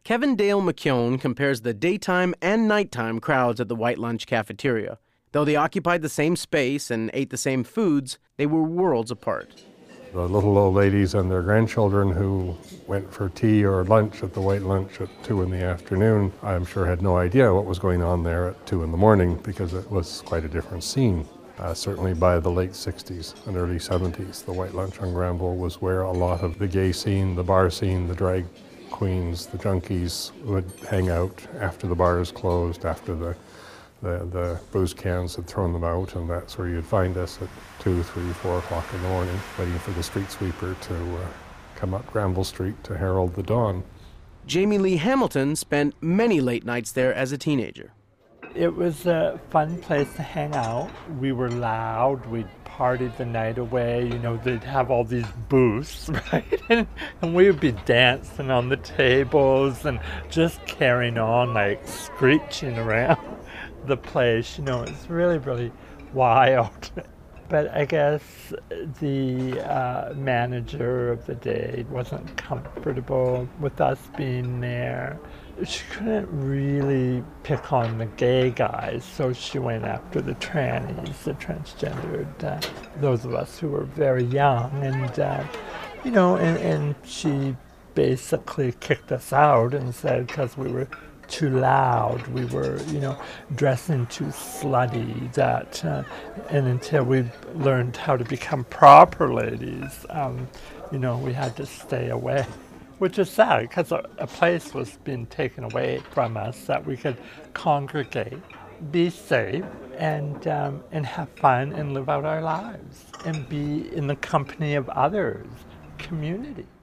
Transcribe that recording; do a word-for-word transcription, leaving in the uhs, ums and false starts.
Kevin Dale McKeown compares the daytime and nighttime crowds at the White Lunch cafeteria. Though they occupied the same space and ate the same foods, they were worlds apart. The little old ladies and their grandchildren who went for tea or lunch at the White Lunch at two in the afternoon, I'm sure had no idea what was going on there at two in the morning because it was quite a different scene. Uh, certainly by the late sixties and early seventies, the White Lunch on Granville was where a lot of the gay scene, the bar scene, the drag queens, the junkies would hang out after the bars closed, after the The, the booze cans had thrown them out, and that's where you'd find us at two, three, four o'clock in the morning, waiting for the street sweeper to uh, come up Granville Street to herald the dawn. Jamie Lee Hamilton spent many late nights there as a teenager. It was a fun place to hang out. We were loud. We'd partied the night away. You know, they'd have all these booths, right? And, and we would be dancing on the tables and just carrying on, like screeching around the place. You know, it's really, really wild. But I guess the uh, manager of the day wasn't comfortable with us being there. She couldn't really pick on the gay guys, so she went after the trannies, the transgendered, uh, those of us who were very young. And, uh, you know, and, and she basically kicked us out and said because we were too loud, we were, you know, dressing too slutty, that, uh, and until we learned how to become proper ladies, um, you know, we had to stay away. Which is sad, because a, a place was being taken away from us that we could congregate, be safe, and um, and have fun and live out our lives, and be in the company of others, community.